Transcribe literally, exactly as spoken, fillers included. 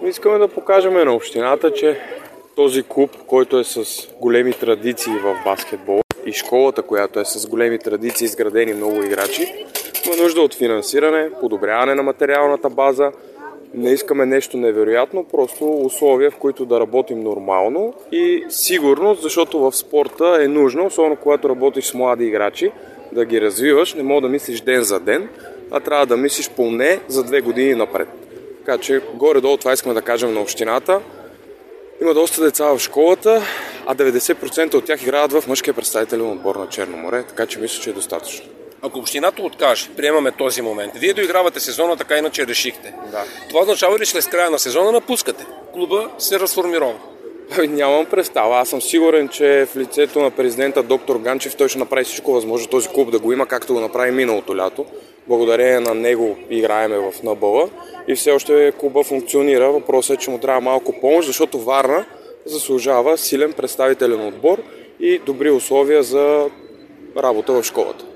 Искаме да покажем на общината, че този клуб, който е с големи традиции в баскетбол и школата, която е с големи традиции, изградени много играчи, има нужда от финансиране, подобряване на материалната база. Не искаме нещо невероятно, просто условия, в които да работим нормално и сигурност, защото в спорта е нужно, особено когато работиш с млади играчи, да ги развиваш. Не мога да мислиш ден за ден, а трябва да мислиш поне за две години напред. Така че горе-долу това искаме да кажем на общината. Има доста деца в школата, а деветдесет процента от тях играят в мъжкия представителен отбор на Черно море, така че мисля, че е достатъчно. Ако общината откаже, приемаме този момент. Вие доигравате сезона, така иначе решихте. Да. Това означава ли, че след края на сезона напускате? Клуба се разформирова. Нямам представа. Аз съм сигурен, че в лицето на президента доктор Ганчев той ще направи всичко възможно този клуб да го има, както го направи миналото лято. Благодарение на него играеме в ен бэ а и все още клуба функционира. Въпросът е, че му трябва малко помощ, защото Варна заслужава силен представителен отбор и добри условия за работа в школата.